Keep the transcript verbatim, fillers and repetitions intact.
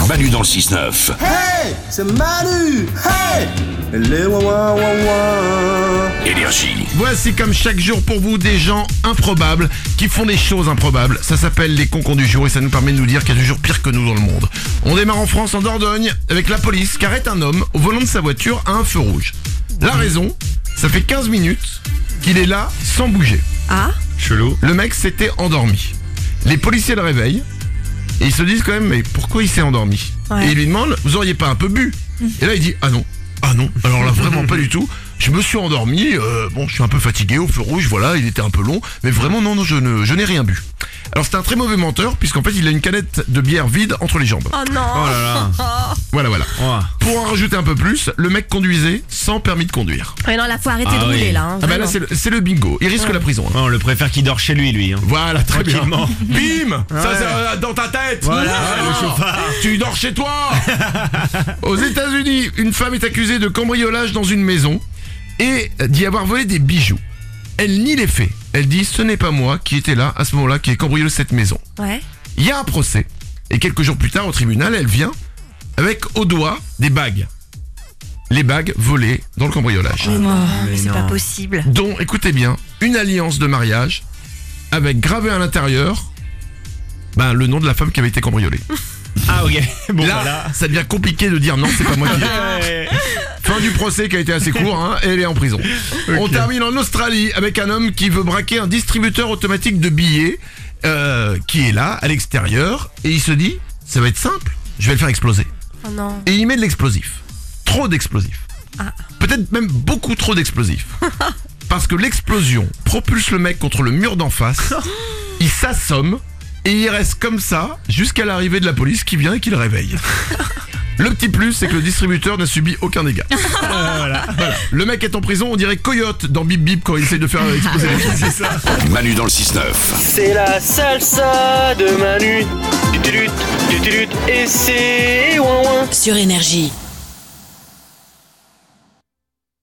Manu dans le six neuf. Hey, c'est Manu. Hey, les ouin ouin ouin. Énergie. Voici comme chaque jour pour vous des gens improbables qui font des choses improbables. Ça s'appelle les concons du jour et ça nous permet de nous dire qu'il y a toujours pire que nous dans le monde. On démarre en France, en Dordogne, avec la police qui arrête un homme au volant de sa voiture à un feu rouge. La raison, ça fait quinze minutes qu'il est là sans bouger. Ah, Chelou. Le mec s'était endormi. Les policiers le réveillent et ils se disent quand même, mais pourquoi il s'est endormi? Ouais. Et ils lui demandent, vous auriez pas un peu bu? Et là il dit, ah non, ah non, alors là vraiment pas du tout. Je me suis endormi, euh, bon je suis un peu fatigué au feu rouge, voilà, il était un peu long, mais vraiment non, non, je ne, je n'ai rien bu. Alors c'est un très mauvais menteur, puisqu'en fait il a une canette de bière vide entre les jambes. oh non. Oh là là. Voilà, voilà. Oh. Pour en rajouter un peu plus, le mec conduisait sans permis de conduire. Ouais, non, là faut arrêter Ah de oui. rouler là. Hein, Ah bah là vraiment. c'est le, c'est le bingo, il risque la prison. hein. Oh, on le préfère qu'il dort chez lui, lui. Hein. Voilà, très bien. Tranquillement. Bim, ça Ouais. c'est euh, dans ta tête. Voilà, Ah, le chauffard. Tu dors chez toi. Aux États-Unis, une femme est accusée de cambriolage dans une maison et d'y avoir volé des bijoux. Elle nie les faits. Elle dit ce n'est pas moi qui était là à ce moment-là qui ai cambriolé cette maison. Ouais. Il y a un procès et quelques jours plus tard au tribunal, elle vient avec au doigt des bagues. Les bagues volées dans le cambriolage. Mais non, mais mais c'est non. pas possible. Dont, écoutez bien, une alliance de mariage avec gravé à l'intérieur ben, le nom de la femme qui avait été cambriolée. Ah ok. Bon Là, voilà. ça devient compliqué de dire non, c'est pas moi qui l'ai. Ouais. Fin du procès qui a été assez court, hein, et elle est en prison. On termine en Australie avec un homme qui veut braquer un distributeur automatique de billets euh, qui est là, à l'extérieur, et il se dit, ça va être simple, je vais le faire exploser. Oh non. Et il met de l'explosif. Trop d'explosif. Ah. Peut-être même beaucoup trop d'explosif. Parce que l'explosion propulse le mec contre le mur d'en face, il s'assomme, et il reste comme ça jusqu'à l'arrivée de la police qui vient et qui le réveille. Le petit plus, c'est que le distributeur n'a subi aucun dégât. Voilà. Le mec est en prison, on dirait Coyote dans Bip Bip quand il essaye de faire exploser les choses. C'est ça. Manu dans le six neuf. C'est la salsa de Manu. Du, du, du, du, du, et c'est ouin ouin. Sur Énergie.